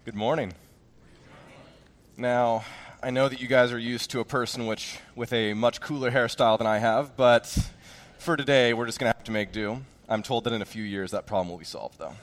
Good morning. Now, I know that you guys are used to a person with a much cooler hairstyle than I have, but for today, we're just going to have to make do. I'm told that in a few years, that problem will be solved, though.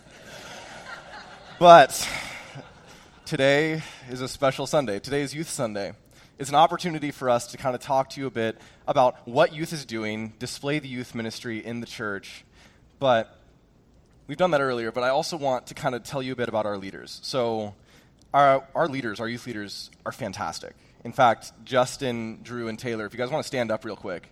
But today is a special Sunday. Today is Youth Sunday. It's an opportunity for us to kind of talk to you a bit about what youth is doing, display the youth ministry in the church, but we've done that earlier, but I also want to kind of tell you a bit about our leaders. So our youth leaders are fantastic. In fact, Justin, Drew, and Taylor, if you guys want to stand up real quick.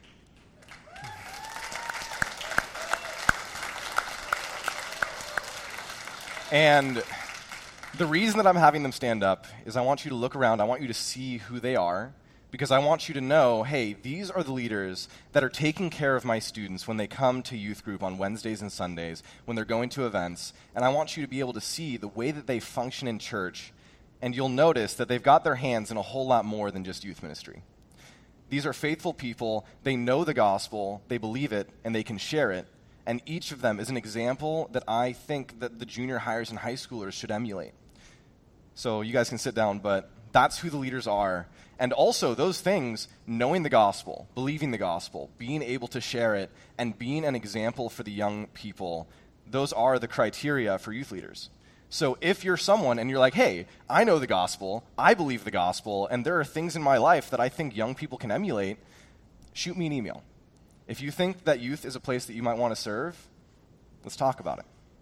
And the reason that I'm having them stand up is I want you to look around, I want you to see who they are, because I want you to know, hey, these are the leaders that are taking care of my students when they come to youth group on Wednesdays and Sundays, when they're going to events, and I want you to be able to see the way that they function in church, and you'll notice that they've got their hands in a whole lot more than just youth ministry. These are faithful people, they know the gospel, they believe it, and they can share it, and each of them is an example that I think that the junior hires and high schoolers should emulate. So you guys can sit down, but that's who the leaders are. And also those things, knowing the gospel, believing the gospel, being able to share it, and being an example for the young people, those are the criteria for youth leaders. So if you're someone and you're like, hey, I know the gospel, I believe the gospel, and there are things in my life that I think young people can emulate, shoot me an email. If you think that youth is a place that you might want to serve, let's talk about it.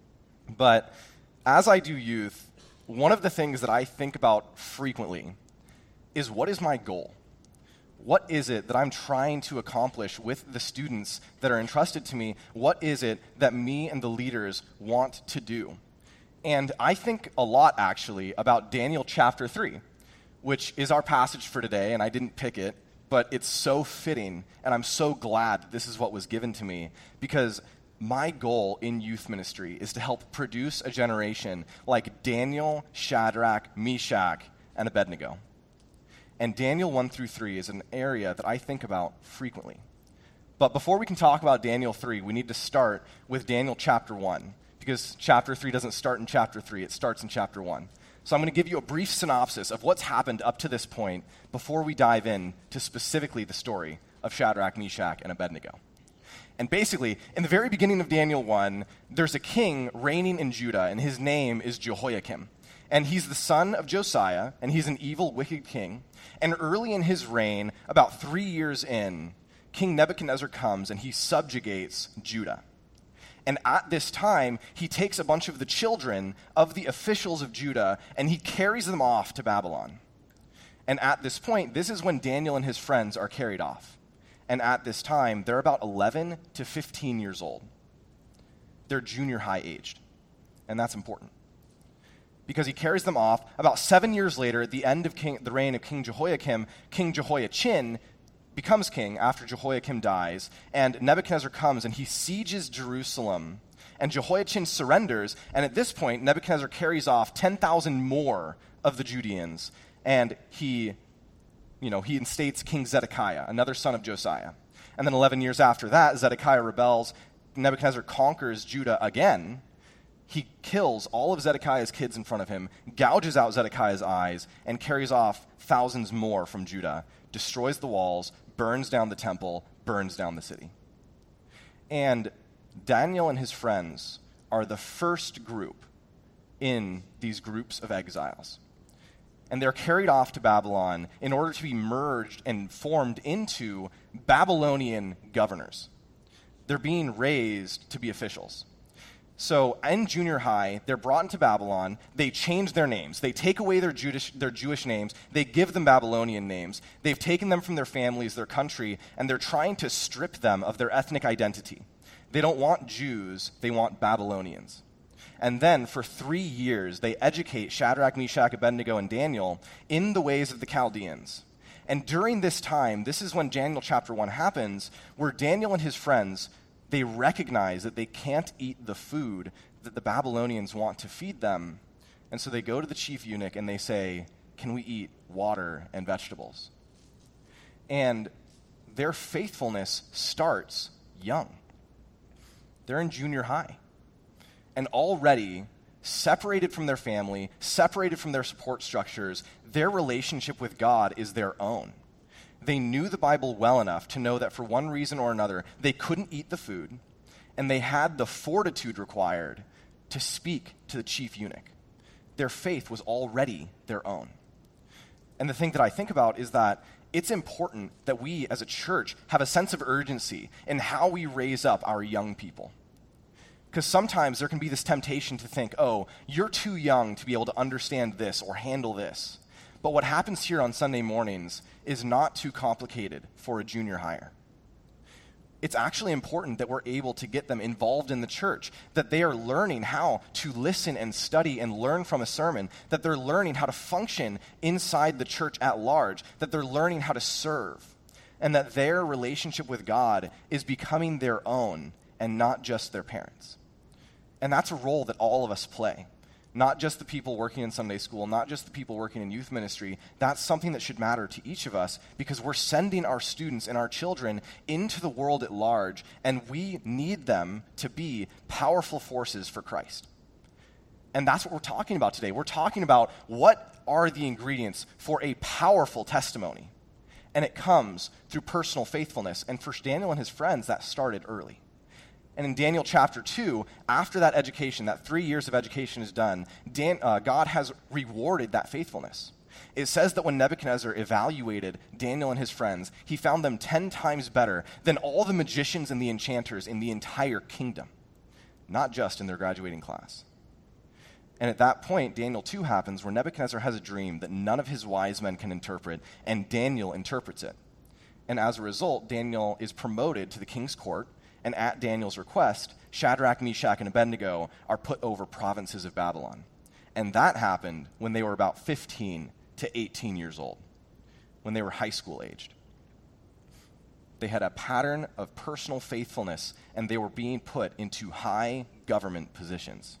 But as I do youth, one of the things that I think about frequently is, what is my goal? What is it that I'm trying to accomplish with the students that are entrusted to me? What is it that me and the leaders want to do? And I think a lot, actually, about Daniel chapter 3, which is our passage for today, and I didn't pick it, but it's so fitting, and I'm so glad that this is what was given to me, because my goal in youth ministry is to help produce a generation like Daniel, Shadrach, Meshach, and Abednego. And Daniel 1 through 3 is an area that I think about frequently. But before we can talk about Daniel 3, we need to start with Daniel chapter 1, because chapter 3 doesn't start in chapter 3, it starts in chapter 1. So I'm going to give you a brief synopsis of what's happened up to this point before we dive in to specifically the story of Shadrach, Meshach, and Abednego. And basically, in the very beginning of Daniel 1, there's a king reigning in Judah, and his name is Jehoiakim. And he's the son of Josiah, and he's an evil, wicked king. And early in his reign, about 3 years in, King Nebuchadnezzar comes and he subjugates Judah. And at this time, he takes a bunch of the children of the officials of Judah, and he carries them off to Babylon. And at this point, this is when Daniel and his friends are carried off. And at this time, they're about 11 to 15 years old. They're junior high aged. And that's important, because he carries them off. About 7 years later, at the end of the reign of King Jehoiakim, King Jehoiachin becomes king after Jehoiakim dies, and Nebuchadnezzar comes and he sieges Jerusalem, and Jehoiachin surrenders, and at this point, Nebuchadnezzar carries off 10,000 more of the Judeans, and he instates King Zedekiah, another son of Josiah. And then 11 years after that, Zedekiah rebels, Nebuchadnezzar conquers Judah again. He kills all of Zedekiah's kids in front of him, gouges out Zedekiah's eyes, and carries off thousands more from Judah, destroys the walls, burns down the temple, burns down the city. And Daniel and his friends are the first group in these groups of exiles. And they're carried off to Babylon in order to be merged and formed into Babylonian governors. They're being raised to be officials. So in junior high, they're brought into Babylon. They change their names. They take away their Jewish names. They give them Babylonian names. They've taken them from their families, their country, and they're trying to strip them of their ethnic identity. They don't want Jews. They want Babylonians. And then for 3 years, they educate Shadrach, Meshach, Abednego, and Daniel in the ways of the Chaldeans. And during this time, this is when Daniel chapter 1 happens, where Daniel and his friends, they recognize that they can't eat the food that the Babylonians want to feed them. And so they go to the chief eunuch and they say, can we eat water and vegetables? And their faithfulness starts young. They're in junior high. And already separated from their family, separated from their support structures. Their relationship with God is their own. They knew the Bible well enough to know that for one reason or another, they couldn't eat the food, and they had the fortitude required to speak to the chief eunuch. Their faith was already their own. And the thing that I think about is that it's important that we as a church have a sense of urgency in how we raise up our young people. Because sometimes there can be this temptation to think, oh, you're too young to be able to understand this or handle this. But what happens here on Sunday mornings is not too complicated for a junior hire. It's actually important that we're able to get them involved in the church, that they are learning how to listen and study and learn from a sermon, that they're learning how to function inside the church at large, that they're learning how to serve, and that their relationship with God is becoming their own and not just their parents'. And that's a role that all of us play. Not just the people working in Sunday school, not just the people working in youth ministry. That's something that should matter to each of us because we're sending our students and our children into the world at large, and we need them to be powerful forces for Christ. And that's what we're talking about today. We're talking about what are the ingredients for a powerful testimony. And it comes through personal faithfulness. And for Daniel and his friends, that started early. And in Daniel chapter 2, after that education, that 3 years of education is done, God has rewarded that faithfulness. It says that when Nebuchadnezzar evaluated Daniel and his friends, he found them 10 times better than all the magicians and the enchanters in the entire kingdom, not just in their graduating class. And at that point, Daniel 2 happens where Nebuchadnezzar has a dream that none of his wise men can interpret, and Daniel interprets it. And as a result, Daniel is promoted to the king's court, and at Daniel's request, Shadrach, Meshach, and Abednego are put over provinces of Babylon. And that happened when they were about 15 to 18 years old, when they were high school aged. They had a pattern of personal faithfulness, and they were being put into high government positions.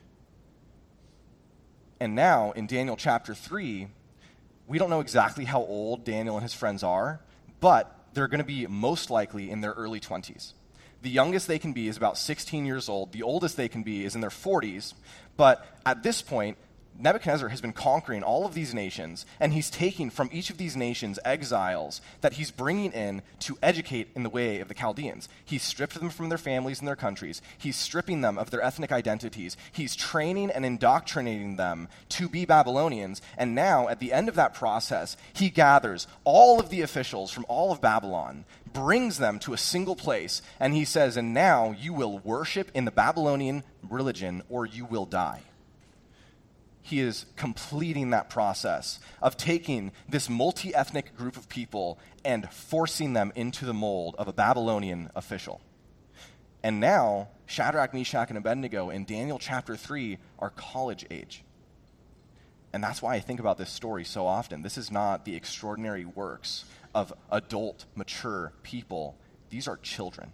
And now, in Daniel chapter 3, we don't know exactly how old Daniel and his friends are, but they're going to be most likely in their early 20s. The youngest they can be is about 16 years old. The oldest they can be is in their 40s. But at this point, Nebuchadnezzar has been conquering all of these nations, and he's taking from each of these nations exiles that he's bringing in to educate in the way of the Chaldeans. He's stripped them from their families and their countries. He's stripping them of their ethnic identities. He's training and indoctrinating them to be Babylonians. And now, at the end of that process, he gathers all of the officials from all of Babylon, brings them to a single place, and he says, and now you will worship in the Babylonian religion or you will die. He is completing that process of taking this multi-ethnic group of people and forcing them into the mold of a Babylonian official. And now, Shadrach, Meshach, and Abednego in Daniel chapter 3 are college age. And that's why I think about this story so often. This is not the extraordinary works of adult, mature people. These are children.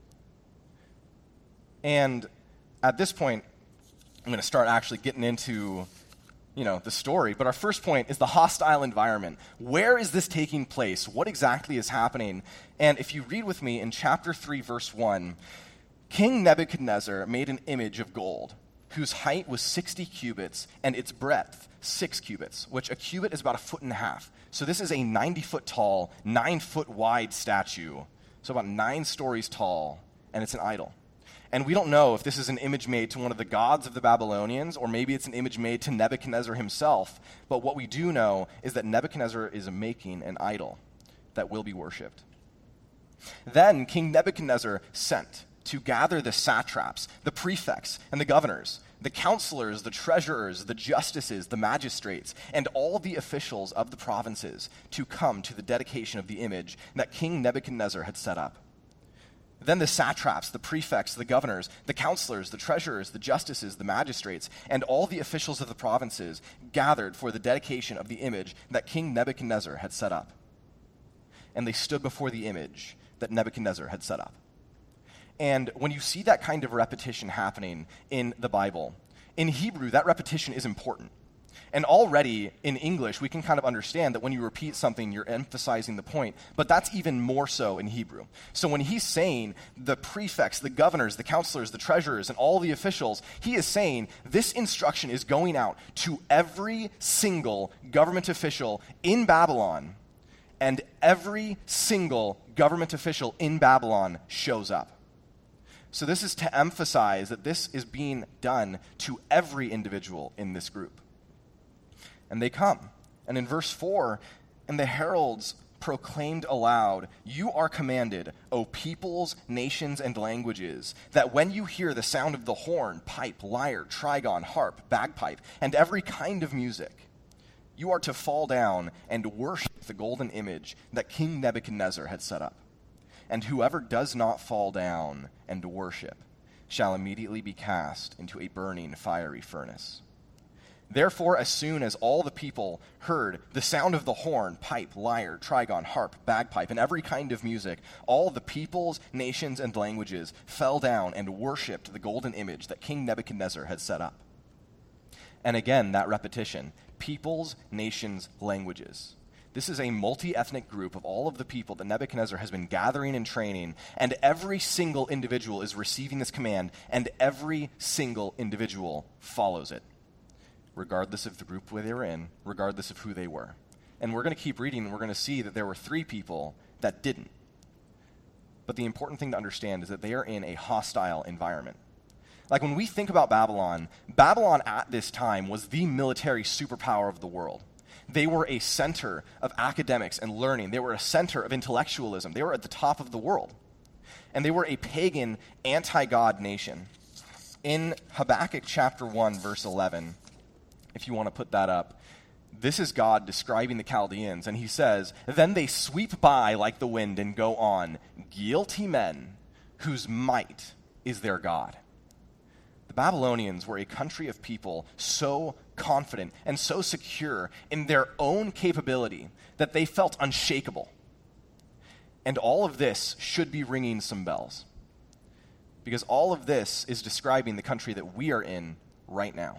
And at this point, I'm going to start actually getting into the story. But our first point is the hostile environment. Where is this taking place? What exactly is happening? And if you read with me in chapter 3, verse 1, King Nebuchadnezzar made an image of gold, whose height was 60 cubits and its breadth 6 cubits, which a cubit is about 1.5 feet. So this is a 90-foot tall, 9-foot wide statue, so about 9 stories tall, and it's an idol. And we don't know if this is an image made to one of the gods of the Babylonians, or maybe it's an image made to Nebuchadnezzar himself. But what we do know is that Nebuchadnezzar is making an idol that will be worshipped. Then King Nebuchadnezzar sent to gather the satraps, the prefects, and the governors, the counselors, the treasurers, the justices, the magistrates, and all the officials of the provinces to come to the dedication of the image that King Nebuchadnezzar had set up. Then the satraps, the prefects, the governors, the counselors, the treasurers, the justices, the magistrates, and all the officials of the provinces gathered for the dedication of the image that King Nebuchadnezzar had set up. And they stood before the image that Nebuchadnezzar had set up. And when you see that kind of repetition happening in the Bible, in Hebrew, that repetition is important. And already in English, we can kind of understand that when you repeat something, you're emphasizing the point, but that's even more so in Hebrew. So when he's saying the prefects, the governors, the counselors, the treasurers, and all the officials, he is saying this instruction is going out to every single government official in Babylon, and every single government official in Babylon shows up. So this is to emphasize that this is being done to every individual in this group. And they come. And in verse 4, and the heralds proclaimed aloud, "You are commanded, O peoples, nations, and languages, that when you hear the sound of the horn, pipe, lyre, trigon, harp, bagpipe, and every kind of music, you are to fall down and worship the golden image that King Nebuchadnezzar had set up. And whoever does not fall down and worship shall immediately be cast into a burning fiery furnace." Therefore, as soon as all the people heard the sound of the horn, pipe, lyre, trigon, harp, bagpipe, and every kind of music, all the peoples, nations, and languages fell down and worshipped the golden image that King Nebuchadnezzar had set up. And again, that repetition, peoples, nations, languages. This is a multi-ethnic group of all of the people that Nebuchadnezzar has been gathering and training, and every single individual is receiving this command, and every single individual follows it, regardless of the group where they were in, regardless of who they were. And we're going to keep reading, and we're going to see that there were 3 people that didn't. But the important thing to understand is that they are in a hostile environment. Like when we think about Babylon, Babylon at this time was the military superpower of the world. They were a center of academics and learning. They were a center of intellectualism. They were at the top of the world. And they were a pagan, anti-God nation. In Habakkuk chapter 1, verse 11, if you want to put that up, this is God describing the Chaldeans, and he says, "Then they sweep by like the wind and go on, guilty men whose might is their God." The Babylonians were a country of people so confident and so secure in their own capability that they felt unshakable. And all of this should be ringing some bells, because all of this is describing the country that we are in right now.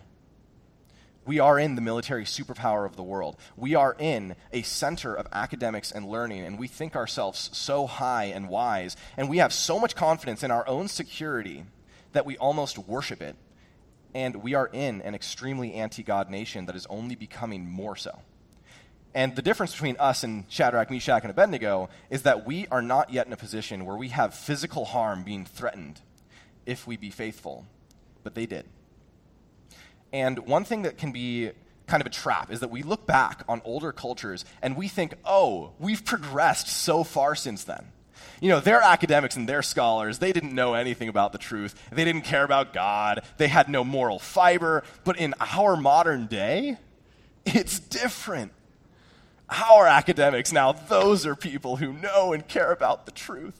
We are in the military superpower of the world. We are in a center of academics and learning, and we think ourselves so high and wise, and we have so much confidence in our own security that we almost worship it. And we are in an extremely anti-God nation that is only becoming more so. And the difference between us and Shadrach, Meshach, and Abednego is that we are not yet in a position where we have physical harm being threatened if we be faithful, but they did. And one thing that can be kind of a trap is that we look back on older cultures and we think, oh, we've progressed so far since then. You know, they're academics and they're scholars. They didn't know anything about the truth. They didn't care about God. They had no moral fiber. But in our modern day, it's different. Our academics now, those are people who know and care about the truth.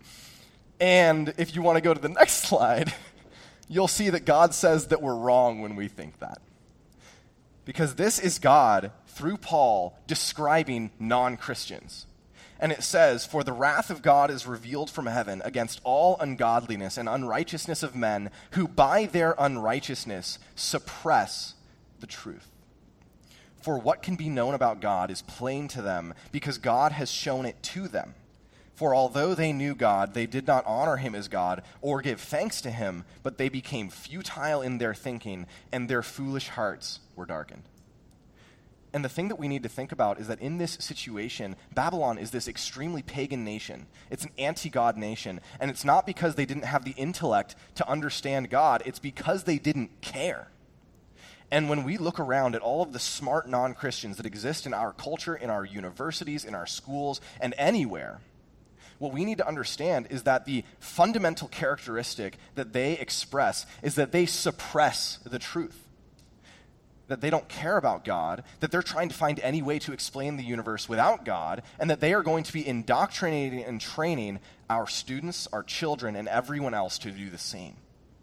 And if you want to go to the next slide, you'll see that God says that we're wrong when we think that. Because this is God, through Paul, describing non-Christians. And it says, "For the wrath of God is revealed from heaven against all ungodliness and unrighteousness of men who by their unrighteousness suppress the truth. For what can be known about God is plain to them, because God has shown it to them. For although they knew God, they did not honor him as God or give thanks to him, but they became futile in their thinking, and their foolish hearts were darkened." And the thing that we need to think about is that in this situation, Babylon is this extremely pagan nation. It's an anti-God nation, and it's not because they didn't have the intellect to understand God, it's because they didn't care. And when we look around at all of the smart non-Christians that exist in our culture, in our universities, in our schools, and anywhere, what we need to understand is that the fundamental characteristic that they express is that they suppress the truth. That they don't care about God, that they're trying to find any way to explain the universe without God, and that they are going to be indoctrinating and training our students, our children, and everyone else to do the same.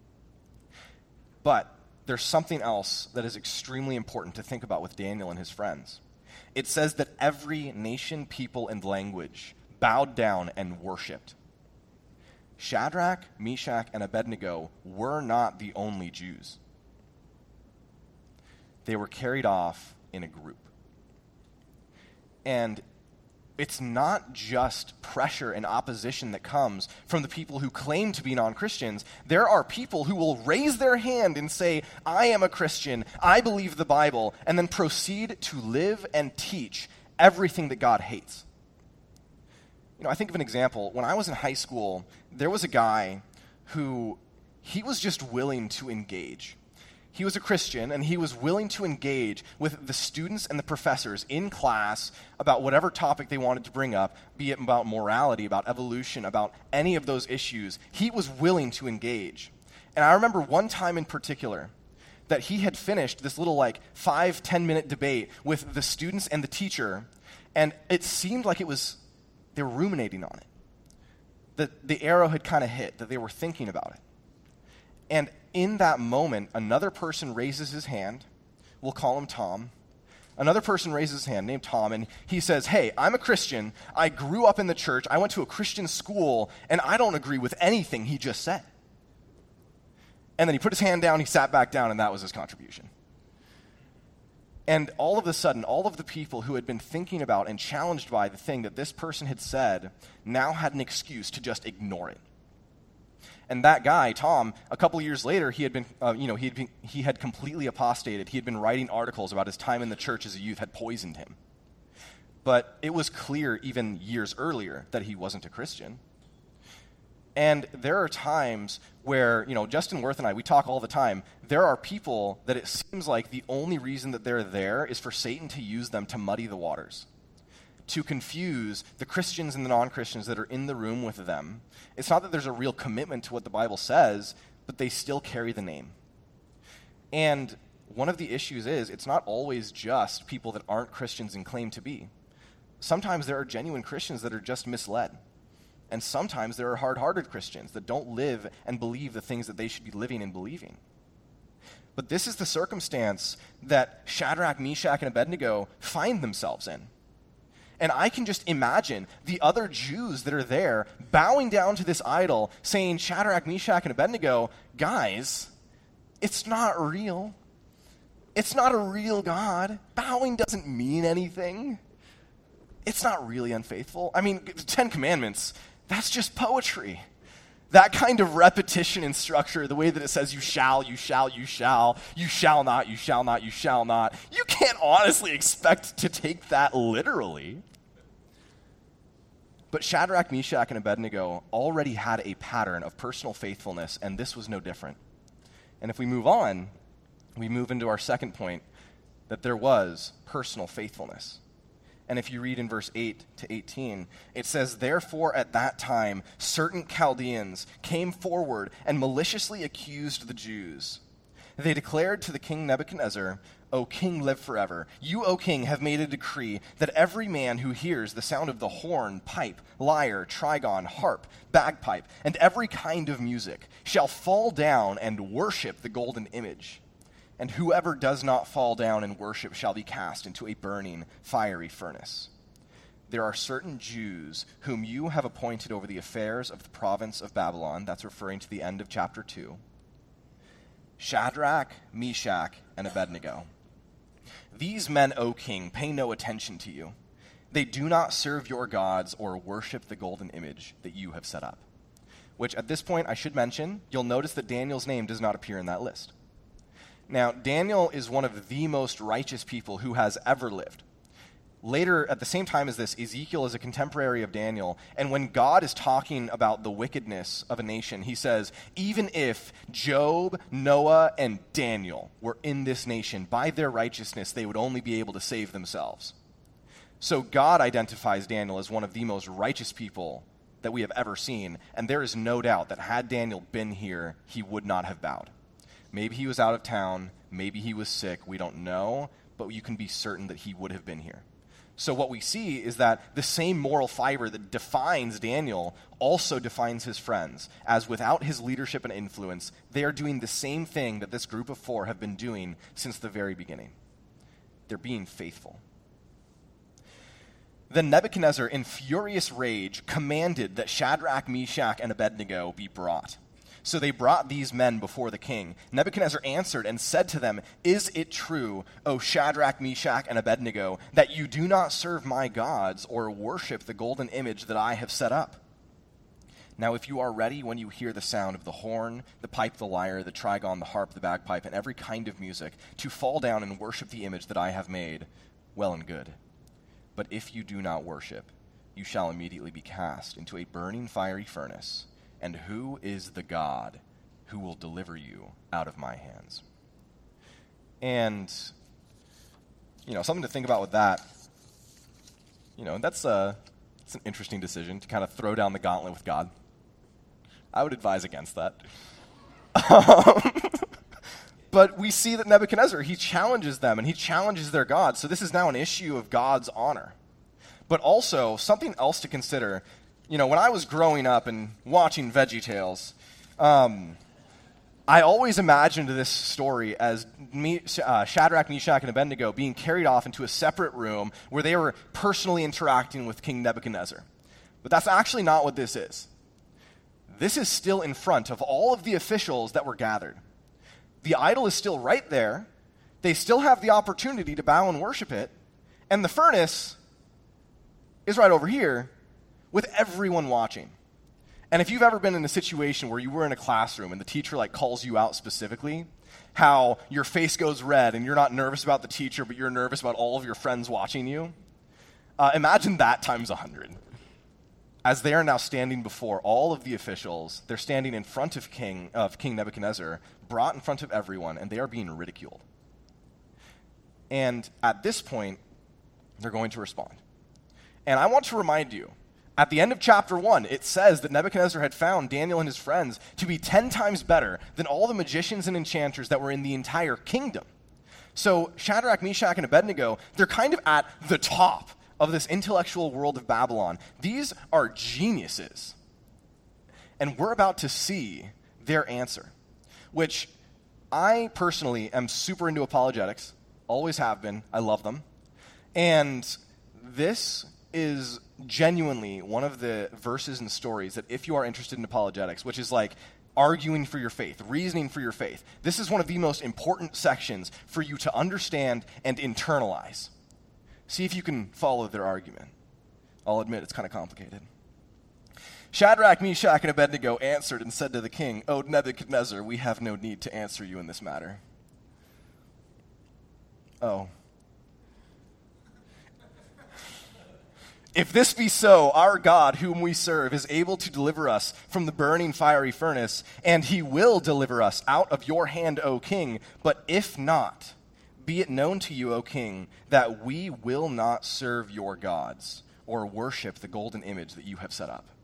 But there's something else that is extremely important to think about with Daniel and his friends. It says that every nation, people, and language bowed down and worshipped. Shadrach, Meshach, and Abednego were not the only Jews. they were carried off in a group. And it's not just pressure and opposition that comes from the people who claim to be non-Christians. There are people who will raise their hand and say, I am a Christian, I believe the Bible, and then proceed to live and teach everything that God hates. I think of an example. When I was in high school, there was a guy who, he was just willing to engage. He was a Christian, and he was willing to engage with the students and the professors in class about whatever topic they wanted to bring up, be it about morality, about evolution, about any of those issues. He was willing to engage. And I remember one time in particular that he had finished this little 5-10 minute debate with the students and the teacher, and it seemed like they were ruminating on it. That the arrow had kind of hit, that they were thinking about it. And in that moment, another person raises his hand. We'll call him Tom. Another person raises his hand, named Tom, and he says, hey, I'm a Christian. I grew up in the church. I went to a Christian school, and I don't agree with anything he just said. And then he put his hand down, he sat back down, and that was his contribution. And all of a sudden, all of the people who had been thinking about and challenged by the thing that this person had said now had an excuse to just ignore it. And that guy, Tom, a couple years later, he had completely apostated. He had been writing articles about his time in the church as a youth, had poisoned him. But it was clear even years earlier that he wasn't a Christian. And there are times where, Justin Worth and I, we talk all the time. There are people that it seems like the only reason that they're there is for Satan to use them to muddy the waters, to confuse the Christians and the non-Christians that are in the room with them. It's not that there's a real commitment to what the Bible says, but they still carry the name. And one of the issues is it's not always just people that aren't Christians and claim to be. Sometimes there are genuine Christians that are just misled. And sometimes there are hard-hearted Christians that don't live and believe the things that they should be living and believing. But this is the circumstance that Shadrach, Meshach, and Abednego find themselves in. And I can just imagine the other Jews that are there bowing down to this idol, saying, Shadrach, Meshach, and Abednego, guys, it's not real. It's not a real God. Bowing doesn't mean anything. It's not really unfaithful. I mean, the Ten Commandments, that's just poetry. That kind of repetition in structure, the way that it says you shall, you shall, you shall, you shall not, you shall not, you shall not, you can't honestly expect to take that literally. But Shadrach, Meshach, and Abednego already had a pattern of personal faithfulness, and this was no different. And if we move on, we move into our second point, that there was personal faithfulness. And if you read in verse 8 to 18, it says, therefore at that time certain Chaldeans came forward and maliciously accused the Jews. They declared to the king Nebuchadnezzar, O king, live forever. You, O king, have made a decree that every man who hears the sound of the horn, pipe, lyre, trigon, harp, bagpipe, and every kind of music shall fall down and worship the golden image. And whoever does not fall down and worship shall be cast into a burning, fiery furnace. There are certain Jews whom you have appointed over the affairs of the province of Babylon. That's referring to the end of chapter 2. Shadrach, Meshach, and Abednego. These men, O king, pay no attention to you. They do not serve your gods or worship the golden image that you have set up. Which at this point I should mention, you'll notice that Daniel's name does not appear in that list. Now, Daniel is one of the most righteous people who has ever lived. Later, at the same time as this, Ezekiel is a contemporary of Daniel, and when God is talking about the wickedness of a nation, he says, even if Job, Noah, and Daniel were in this nation, by their righteousness, they would only be able to save themselves. So God identifies Daniel as one of the most righteous people that we have ever seen, and there is no doubt that had Daniel been here, he would not have bowed. Maybe he was out of town, maybe he was sick, we don't know, but you can be certain that he would have been here. So what we see is that the same moral fiber that defines Daniel also defines his friends, as without his leadership and influence, they are doing the same thing that this group of four have been doing since the very beginning. They're being faithful. Then Nebuchadnezzar, in furious rage, commanded that Shadrach, Meshach, and Abednego be brought. So they brought these men before the king. Nebuchadnezzar answered and said to them, "Is it true, O Shadrach, Meshach, and Abednego, that you do not serve my gods or worship the golden image that I have set up? Now if you are ready when you hear the sound of the horn, the pipe, the lyre, the trigon, the harp, the bagpipe, and every kind of music, to fall down and worship the image that I have made, well and good. But if you do not worship, you shall immediately be cast into a burning fiery furnace. And who is the God who will deliver you out of my hands?" And, something to think about with that, it's an interesting decision to kind of throw down the gauntlet with God. I would advise against that. But we see that Nebuchadnezzar, he challenges them and he challenges their God. So this is now an issue of God's honor. But also, something else to consider, when I was growing up and watching VeggieTales, I always imagined this story as Shadrach, Meshach, and Abednego being carried off into a separate room where they were personally interacting with King Nebuchadnezzar. But that's actually not what this is. This is still in front of all of the officials that were gathered. The idol is still right there. They still have the opportunity to bow and worship it. And the furnace is right over here with everyone watching. And if you've ever been in a situation where you were in a classroom and the teacher calls you out specifically, how your face goes red and you're not nervous about the teacher, but you're nervous about all of your friends watching you, imagine that times 100. As they are now standing before all of the officials, they're standing in front of King Nebuchadnezzar, brought in front of everyone, and they are being ridiculed. And at this point, they're going to respond. And I want to remind you, at the end of chapter 1, it says that Nebuchadnezzar had found Daniel and his friends to be 10 times better than all the magicians and enchanters that were in the entire kingdom. So Shadrach, Meshach, and Abednego, they're kind of at the top of this intellectual world of Babylon. These are geniuses. And we're about to see their answer, which I personally am super into apologetics, always have been. I love them. And this is genuinely one of the verses and stories that if you are interested in apologetics, which is arguing for your faith, reasoning for your faith, this is one of the most important sections for you to understand and internalize. See if you can follow their argument. I'll admit it's kind of complicated. Shadrach, Meshach, and Abednego answered and said to the king, "O Nebuchadnezzar, we have no need to answer you in this matter." Oh. "If this be so, our God, whom we serve, is able to deliver us from the burning fiery furnace, and he will deliver us out of your hand, O king. But if not, be it known to you, O king, that we will not serve your gods or worship the golden image that you have set up."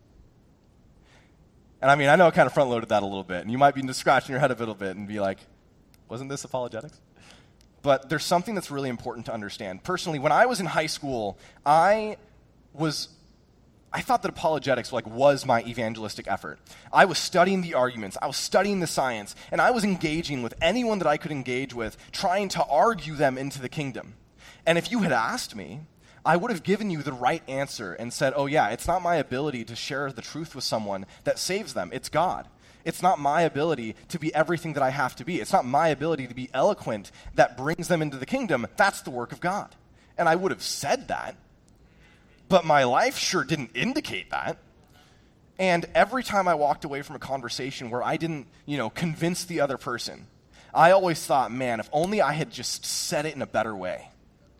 And I know I kind of front-loaded that a little bit, and you might be scratching your head a little bit and be like, wasn't this apologetics? But there's something that's really important to understand. Personally, when I was in high school, I thought that apologetics was my evangelistic effort. I was studying the arguments, I was studying the science, and I was engaging with anyone that I could engage with, trying to argue them into the kingdom. And if you had asked me, I would have given you the right answer and said, oh yeah, it's not my ability to share the truth with someone that saves them, it's God. It's not my ability to be everything that I have to be. It's not my ability to be eloquent that brings them into the kingdom. That's the work of God. And I would have said that. But my life sure didn't indicate that. And every time I walked away from a conversation where I didn't, convince the other person, I always thought, man, if only I had just said it in a better way.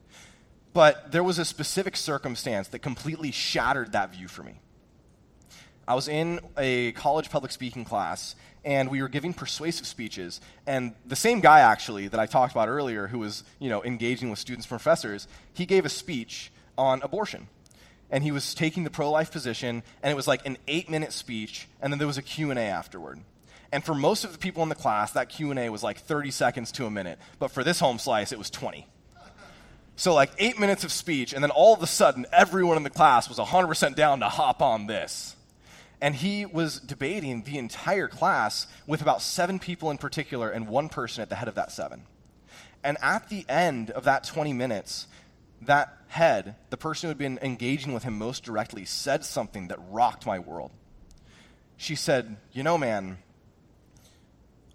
But there was a specific circumstance that completely shattered that view for me. I was in a college public speaking class, and we were giving persuasive speeches, and the same guy, actually, that I talked about earlier, who was, engaging with students and professors, he gave a speech on abortion. And he was taking the pro-life position, and it was an 8-minute speech, and then there was a Q&A afterward. And for most of the people in the class, that Q&A was 30 seconds to a minute. But for this home slice, it was 20. So 8 minutes of speech, and then all of a sudden, everyone in the class was 100% down to hop on this. And he was debating the entire class with about 7 people in particular and one person at the head of that 7. And at the end of that 20 minutes, that head, the person who had been engaging with him most directly, said something that rocked my world. She said, man,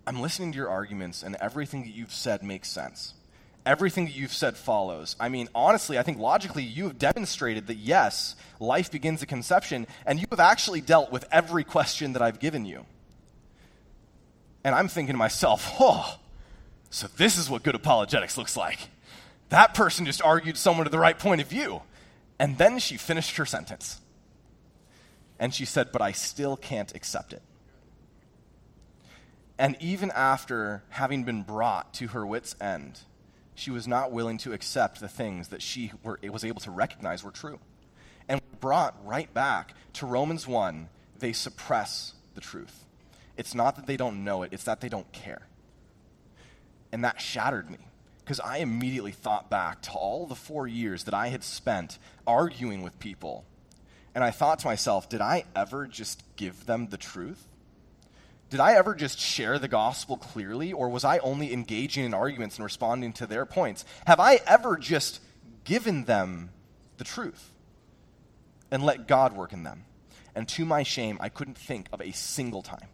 I'm listening to your arguments, and everything that you've said makes sense. Everything that you've said follows. I mean, honestly, I think logically you have demonstrated that, yes, life begins at conception, and you have actually dealt with every question that I've given you. And I'm thinking to myself, oh, so this is what good apologetics looks like. That person just argued someone to the right point of view. And then she finished her sentence. And she said, but I still can't accept it. And even after having been brought to her wit's end, she was not willing to accept the things that she was able to recognize were true. And brought right back to Romans 1, they suppress the truth. It's not that they don't know it, it's that they don't care. And that shattered me, because I immediately thought back to all the 4 years that I had spent arguing with people. And I thought to myself, did I ever just give them the truth? Did I ever just share the gospel clearly, or was I only engaging in arguments and responding to their points? Have I ever just given them the truth and let God work in them? And to my shame, I couldn't think of a single time.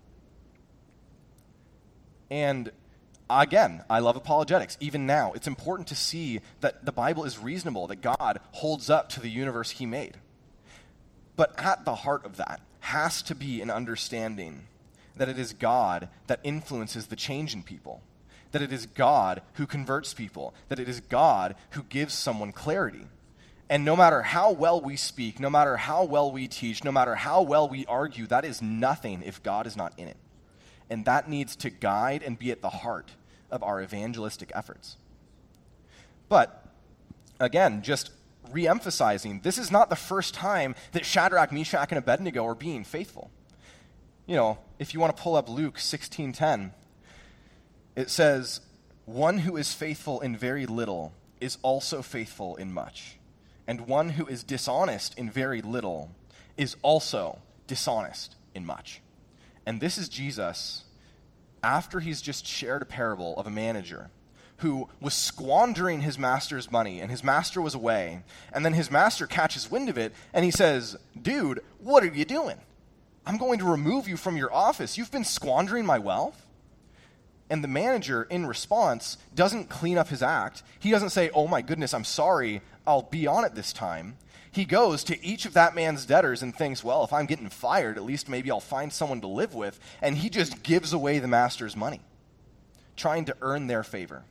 And again, I love apologetics. Even now, it's important to see that the Bible is reasonable, that God holds up to the universe he made. But at the heart of that has to be an understanding that it is God that influences the change in people, that it is God who converts people, that it is God who gives someone clarity. And no matter how well we speak, no matter how well we teach, no matter how well we argue, that is nothing if God is not in it. And that needs to guide and be at the heart of our evangelistic efforts. But, again, just re-emphasizing, this is not the first time that Shadrach, Meshach, and Abednego are being faithful. You know, if you want to pull up Luke 16:10, it says, one who is faithful in very little is also faithful in much. And one who is dishonest in very little is also dishonest in much. And this is Jesus after he's just shared a parable of a manager who was squandering his master's money, and his master was away. And then his master catches wind of it, and he says, dude, what are you doing? I'm going to remove you from your office. You've been squandering my wealth. And the manager, in response, doesn't clean up his act. He doesn't say, oh my goodness, I'm sorry, I'll be on it this time. He goes to each of that man's debtors and thinks, well, if I'm getting fired, at least maybe I'll find someone to live with. And he just gives away the master's money, trying to earn their favor.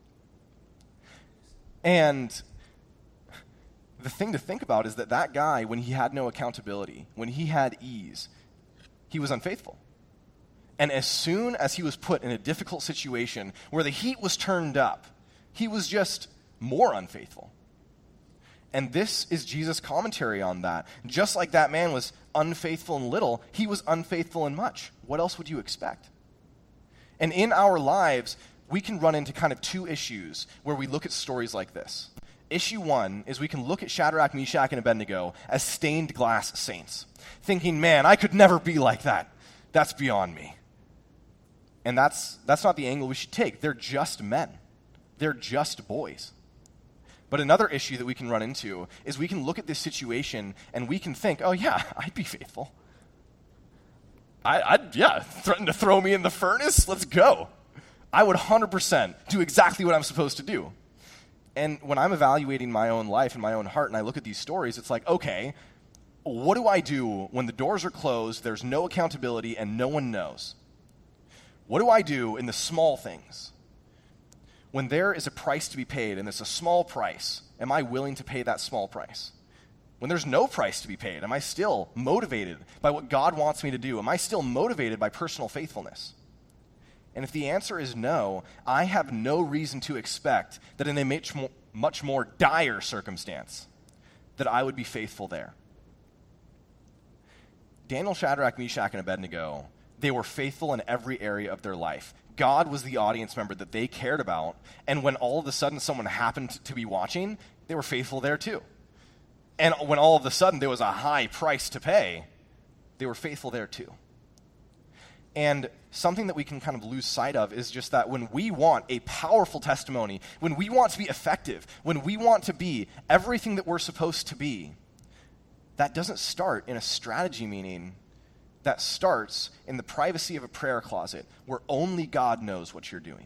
And the thing to think about is that that guy, when he had no accountability, when he had ease, he was unfaithful. And as soon as he was put in a difficult situation where the heat was turned up, he was just more unfaithful. And this is Jesus' commentary on that. Just like that man was unfaithful in little, he was unfaithful in much. What else would you expect? And in our lives, we can run into kind of two issues where we look at stories like this. Issue one is we can look at Shadrach, Meshach, and Abednego as stained glass saints, thinking, man, I could never be like that. That's beyond me. And that's not the angle we should take. They're just men. They're just boys. But another issue that we can run into is we can look at this situation and we can think, oh yeah, I'd be faithful. I'd threaten to throw me in the furnace? Let's go. I would 100% do exactly what I'm supposed to do. And when I'm evaluating my own life and my own heart and I look at these stories, it's like, okay, what do I do when the doors are closed, there's no accountability, and no one knows? What do I do in the small things? When there is a price to be paid and it's a small price, am I willing to pay that small price? When there's no price to be paid, am I still motivated by what God wants me to do? Am I still motivated by personal faithfulness? And if the answer is no, I have no reason to expect that in a much more dire circumstance that I would be faithful there. Daniel, Shadrach, Meshach, and Abednego, they were faithful in every area of their life. God was the audience member that they cared about, and when all of a sudden someone happened to be watching, they were faithful there too. And when all of a sudden there was a high price to pay, they were faithful there too. And something that we can kind of lose sight of is just that when we want a powerful testimony, when we want to be effective, when we want to be everything that we're supposed to be, that doesn't start in a strategy meeting that starts in the privacy of a prayer closet where only God knows what you're doing.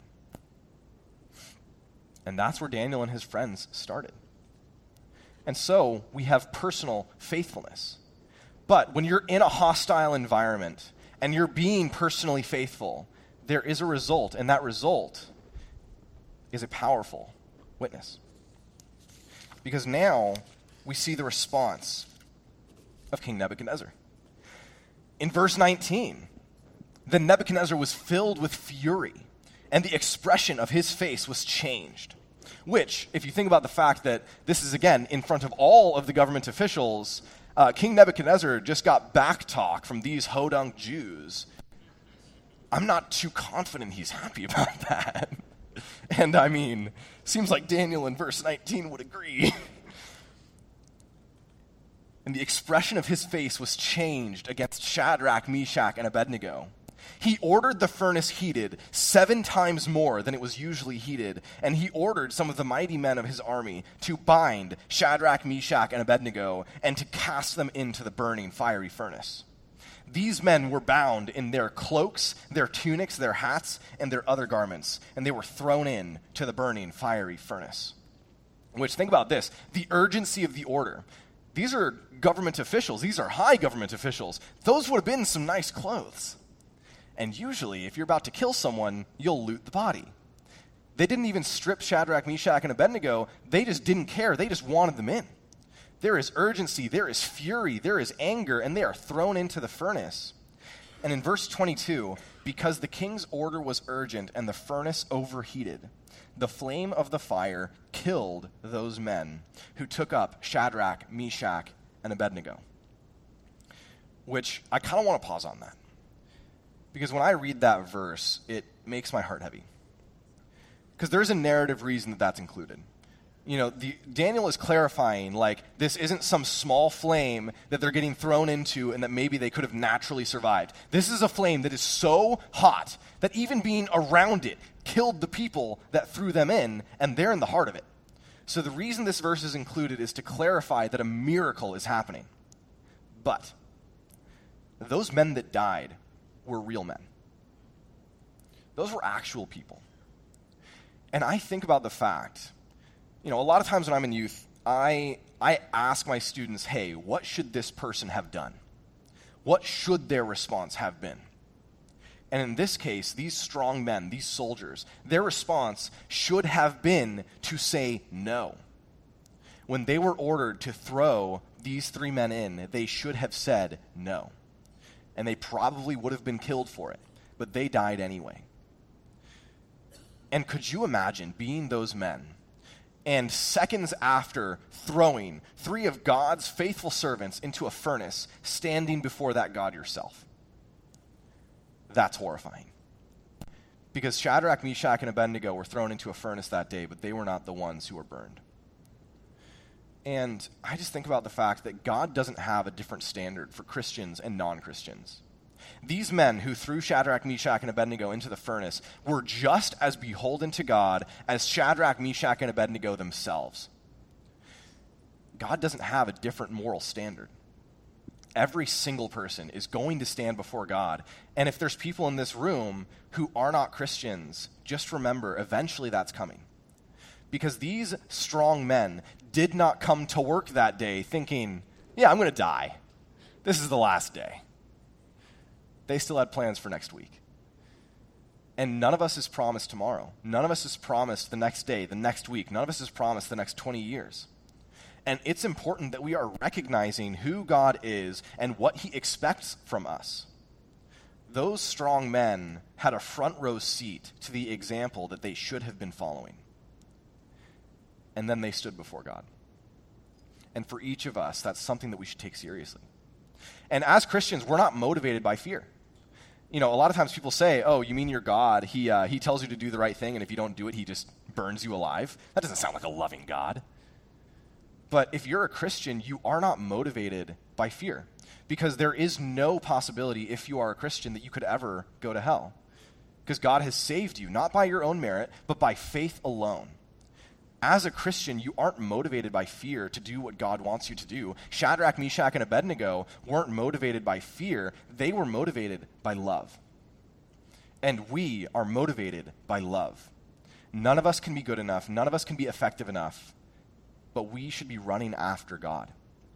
And that's where Daniel and his friends started. And so we have personal faithfulness. But when you're in a hostile environment and you're being personally faithful, there is a result, and that result is a powerful witness. Because now we see the response of King Nebuchadnezzar. In verse 19, then Nebuchadnezzar was filled with fury, and the expression of his face was changed. Which, if you think about the fact that this is, again, in front of all of the government officials, King Nebuchadnezzar just got back talk from these hodunk Jews. I'm not too confident he's happy about that. And I mean, seems like Daniel in verse 19 would agree. And the expression of his face was changed against Shadrach, Meshach, and Abednego. He ordered the furnace heated 7 times more than it was usually heated, and he ordered some of the mighty men of his army to bind Shadrach, Meshach, and Abednego and to cast them into the burning fiery furnace. These men were bound in their cloaks, their tunics, their hats, and their other garments, and they were thrown in to the burning fiery furnace. Which, think about this, the urgency of the order. These are government officials. These are high government officials. Those would have been some nice clothes. And usually, if you're about to kill someone, you'll loot the body. They didn't even strip Shadrach, Meshach, and Abednego. They just didn't care. They just wanted them in. There is urgency, there is fury, there is anger, and they are thrown into the furnace. And in verse 22, because the king's order was urgent and the furnace overheated, the flame of the fire killed those men who took up Shadrach, Meshach, and Abednego. Which I kind of want to pause on that. Because when I read that verse, it makes my heart heavy. Because there's a narrative reason that that's included. You know, Daniel is clarifying, like, this isn't some small flame that they're getting thrown into and that maybe they could have naturally survived. This is a flame that is so hot that even being around it killed the people that threw them in, and they're in the heart of it. So the reason this verse is included is to clarify that a miracle is happening. But those men that died were real men. Those were actual people. And I think about the fact, you know, a lot of times when I'm in youth, I ask my students, hey, what should this person have done? What should their response have been? And in this case, these strong men, these soldiers, their response should have been to say no. When they were ordered to throw these 3 men in, they should have said no. And they probably would have been killed for it, but they died anyway. And could you imagine being those men and seconds after throwing 3 of God's faithful servants into a furnace, standing before that God yourself? That's horrifying. Because Shadrach, Meshach, and Abednego were thrown into a furnace that day, but they were not the ones who were burned. And I just think about the fact that God doesn't have a different standard for Christians and non-Christians. These men who threw Shadrach, Meshach, and Abednego into the furnace were just as beholden to God as Shadrach, Meshach, and Abednego themselves. God doesn't have a different moral standard. Every single person is going to stand before God. And if there's people in this room who are not Christians, just remember, eventually that's coming. Because these strong men did not come to work that day thinking, yeah, I'm going to die. This is the last day. They still had plans for next week. And none of us is promised tomorrow. None of us is promised the next day, the next week. None of us is promised the next 20 years. And it's important that we are recognizing who God is and what he expects from us. Those strong men had a front row seat to the example that they should have been following. And then they stood before God. And for each of us, that's something that we should take seriously. And as Christians, we're not motivated by fear. You know, a lot of times people say, oh, you mean your God, he tells you to do the right thing, and if you don't do it, he just burns you alive. That doesn't sound like a loving God. But if you're a Christian, you are not motivated by fear, because there is no possibility, if you are a Christian, that you could ever go to hell. Because God has saved you, not by your own merit, but by faith alone. As a Christian, you aren't motivated by fear to do what God wants you to do. Shadrach, Meshach, and Abednego weren't motivated by fear. They were motivated by love. And we are motivated by love. None of us can be good enough. None of us can be effective enough. But we should be running after God.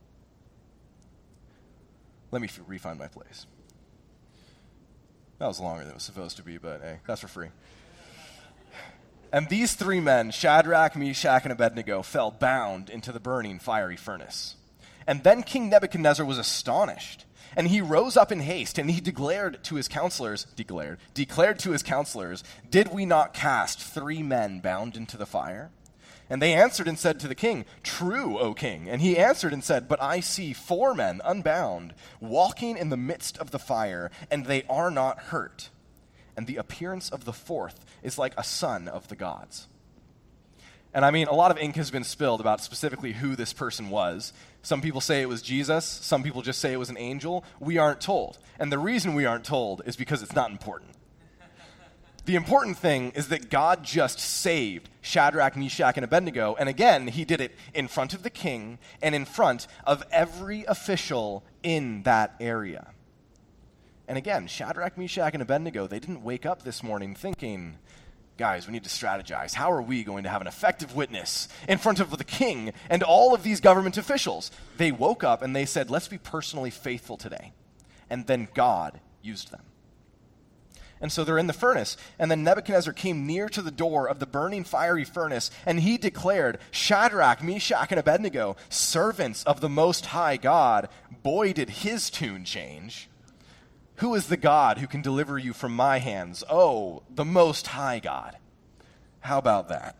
Let me refund my place. That was longer than it was supposed to be, but hey, that's for free. And these three men, Shadrach, Meshach, and Abednego, fell bound into the burning fiery furnace. And then King Nebuchadnezzar was astonished, and he rose up in haste, and he declared to his counselors, "Did we not cast 3 men bound into the fire?" And they answered and said to the king, "True, O king." And he answered and said, "But I see 4 men unbound, walking in the midst of the fire, and they are not hurt. And the appearance of the 4th is like a son of the gods." And I mean, a lot of ink has been spilled about specifically who this person was. Some people say it was Jesus. Some people just say it was an angel. We aren't told. And the reason we aren't told is because it's not important. The important thing is that God just saved Shadrach, Meshach, and Abednego. And again, he did it in front of the king and in front of every official in that area. And again, Shadrach, Meshach, and Abednego, they didn't wake up this morning thinking, "Guys, we need to strategize. How are we going to have an effective witness in front of the king and all of these government officials?" They woke up and they said, "Let's be personally faithful today." And then God used them. And so they're in the furnace, and then Nebuchadnezzar came near to the door of the burning fiery furnace, and he declared, "Shadrach, Meshach, and Abednego, servants of the Most High God." Boy, did his tune change. "Who is the God who can deliver you from my hands? Oh, the Most High God." How about that?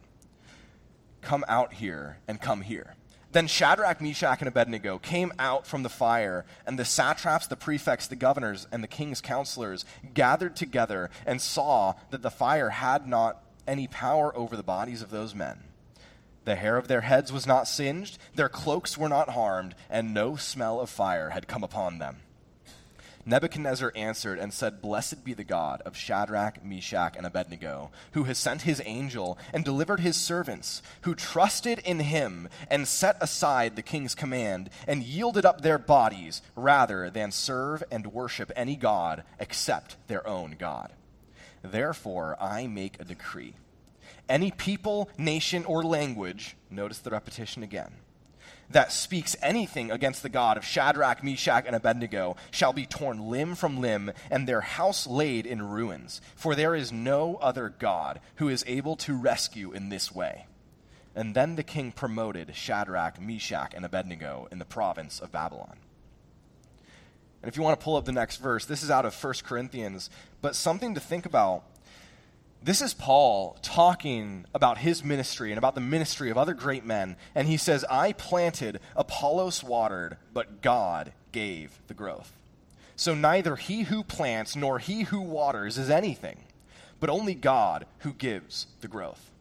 Come out here and come here. Then Shadrach, Meshach, and Abednego came out from the fire, and the satraps, the prefects, the governors, and the king's counselors gathered together and saw that the fire had not any power over the bodies of those men. The hair of their heads was not singed, their cloaks were not harmed, and no smell of fire had come upon them. Nebuchadnezzar answered and said, "Blessed be the God of Shadrach, Meshach, and Abednego, who has sent his angel and delivered his servants, who trusted in him and set aside the king's command and yielded up their bodies rather than serve and worship any god except their own God. Therefore, I make a decree. Any people, nation, or language," notice the repetition again, "that speaks anything against the God of Shadrach, Meshach, and Abednego shall be torn limb from limb and their house laid in ruins. For there is no other God who is able to rescue in this way." And then the king promoted Shadrach, Meshach, and Abednego in the province of Babylon. And if you want to pull up the next verse, this is out of 1 Corinthians, but something to think about. This is Paul talking about his ministry and about the ministry of other great men. And he says, "I planted, Apollos watered, but God gave the growth. So neither he who plants nor he who waters is anything, but only God who gives the growth."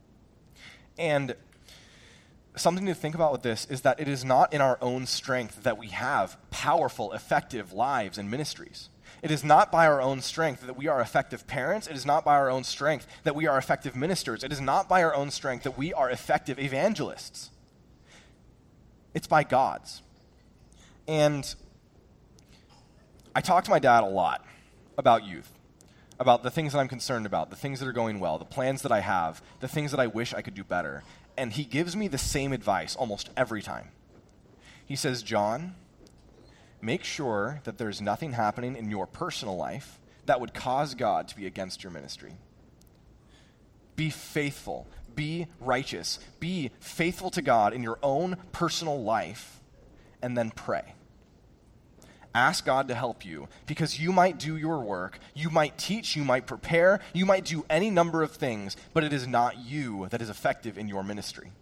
And something to think about with this is that it is not in our own strength that we have powerful, effective lives and ministries. It is not by our own strength that we are effective parents. It is not by our own strength that we are effective ministers. It is not by our own strength that we are effective evangelists. It's by God's. And I talk to my dad a lot about youth, about the things that I'm concerned about, the things that are going well, the plans that I have, the things that I wish I could do better. And he gives me the same advice almost every time. He says, "John, make sure that there's nothing happening in your personal life that would cause God to be against your ministry. Be faithful. Be righteous. Be faithful to God in your own personal life, and then pray. Ask God to help you, because you might do your work, you might teach, you might prepare, you might do any number of things, but it is not you that is effective in your ministry."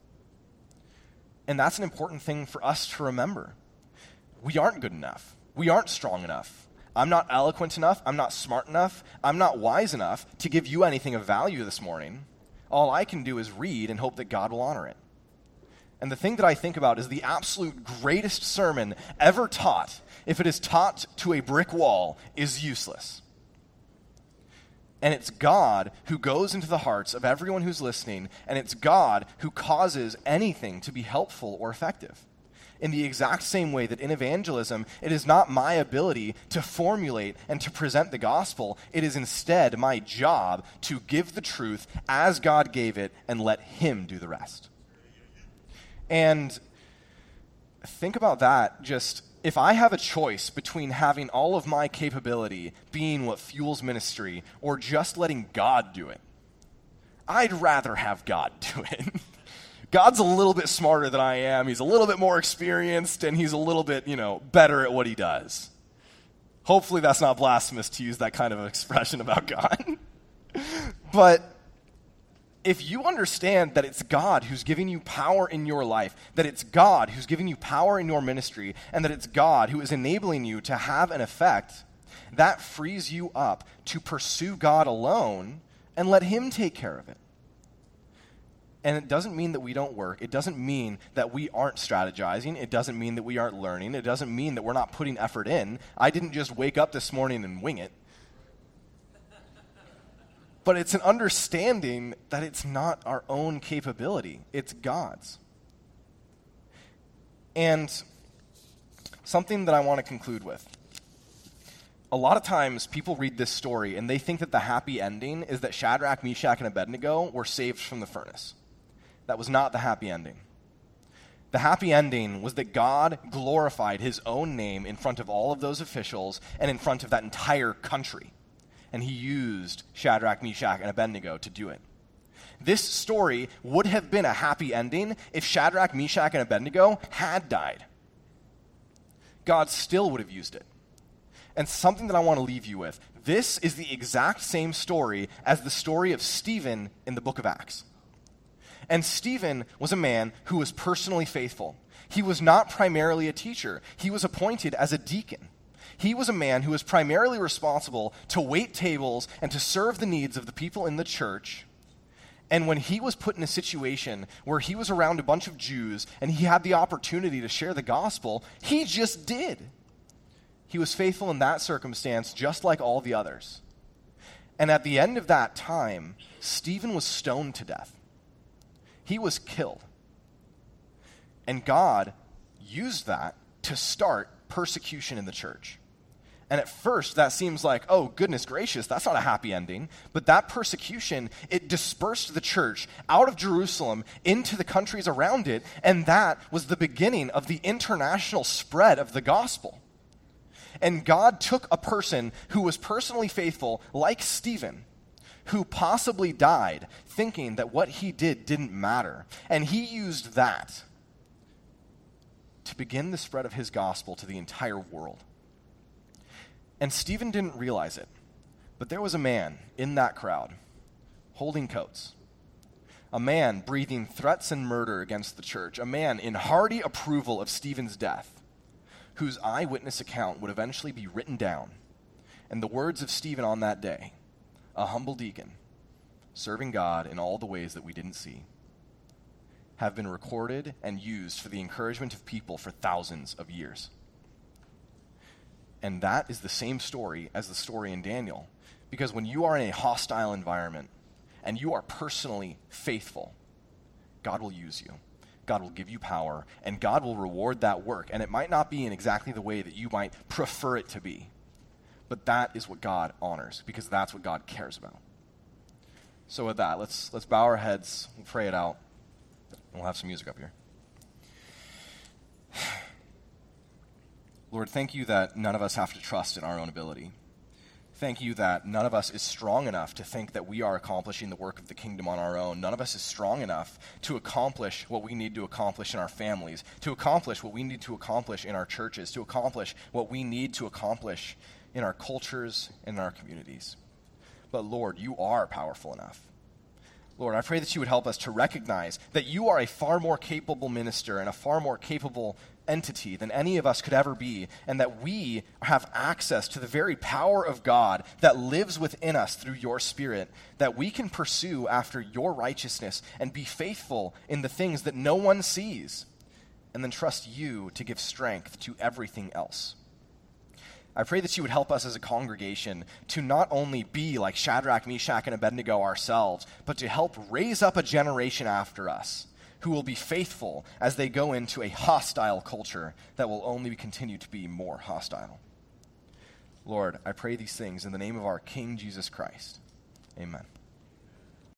And that's an important thing for us to remember. We aren't good enough. We aren't strong enough. I'm not eloquent enough. I'm not smart enough. I'm not wise enough to give you anything of value this morning. All I can do is read and hope that God will honor it. And the thing that I think about is the absolute greatest sermon ever taught, if it is taught to a brick wall, is useless. And it's God who goes into the hearts of everyone who's listening, and it's God who causes anything to be helpful or effective. In the exact same way that in evangelism, it is not my ability to formulate and to present the gospel. It is instead my job to give the truth as God gave it and let him do the rest. And think about that. Just if I have a choice between having all of my capability being what fuels ministry or just letting God do it, I'd rather have God do it. God's a little bit smarter than I am. He's a little bit more experienced, and he's a little bit, better at what he does. Hopefully that's not blasphemous to use that kind of expression about God. But if you understand that it's God who's giving you power in your life, that it's God who's giving you power in your ministry, and that it's God who is enabling you to have an effect, that frees you up to pursue God alone and let him take care of it. And it doesn't mean that we don't work. It doesn't mean that we aren't strategizing. It doesn't mean that we aren't learning. It doesn't mean that we're not putting effort in. I didn't just wake up this morning and wing it. But it's an understanding that it's not our own capability. It's God's. And something that I want to conclude with. A lot of times people read this story and they think that the happy ending is that Shadrach, Meshach, and Abednego were saved from the furnace. That was not the happy ending. The happy ending was that God glorified his own name in front of all of those officials and in front of that entire country. And he used Shadrach, Meshach, and Abednego to do it. This story would have been a happy ending if Shadrach, Meshach, and Abednego had died. God still would have used it. And something that I want to leave you with, this is the exact same story as the story of Stephen in the book of Acts. And Stephen was a man who was personally faithful. He was not primarily a teacher. He was appointed as a deacon. He was a man who was primarily responsible to wait tables and to serve the needs of the people in the church. And when he was put in a situation where he was around a bunch of Jews and he had the opportunity to share the gospel, he just did. He was faithful in that circumstance just like all the others. And at the end of that time, Stephen was stoned to death. He was killed. And God used that to start persecution in the church. And at first, that seems like, oh, goodness gracious, that's not a happy ending. But that persecution, it dispersed the church out of Jerusalem into the countries around it, and that was the beginning of the international spread of the gospel. And God took a person who was personally faithful, like Stephen, who possibly died thinking that what he did didn't matter. And he used that to begin the spread of his gospel to the entire world. And Stephen didn't realize it, but there was a man in that crowd holding coats, a man breathing threats and murder against the church, a man in hearty approval of Stephen's death, whose eyewitness account would eventually be written down. And the words of Stephen on that day, a humble deacon, serving God in all the ways that we didn't see, have been recorded and used for the encouragement of people for thousands of years. And that is the same story as the story in Daniel. Because when you are in a hostile environment and you are personally faithful, God will use you. God will give you power, and God will reward that work. And it might not be in exactly the way that you might prefer it to be. But that is what God honors, because that's what God cares about. So with that, let's bow our heads and pray it out. And we'll have some music up here. Lord, thank you that none of us have to trust in our own ability. Thank you that none of us is strong enough to think that we are accomplishing the work of the kingdom on our own. None of us is strong enough to accomplish what we need to accomplish in our families, to accomplish what we need to accomplish in our churches, to accomplish what we need to accomplish in our cultures and in our communities. But Lord, you are powerful enough. Lord, I pray that you would help us to recognize that you are a far more capable minister and a far more capable entity than any of us could ever be, and that we have access to the very power of God that lives within us through your Spirit, that we can pursue after your righteousness and be faithful in the things that no one sees, and then trust you to give strength to everything else. I pray that you would help us as a congregation to not only be like Shadrach, Meshach, and Abednego ourselves, but to help raise up a generation after us who will be faithful as they go into a hostile culture that will only continue to be more hostile. Lord, I pray these things in the name of our King Jesus Christ. Amen.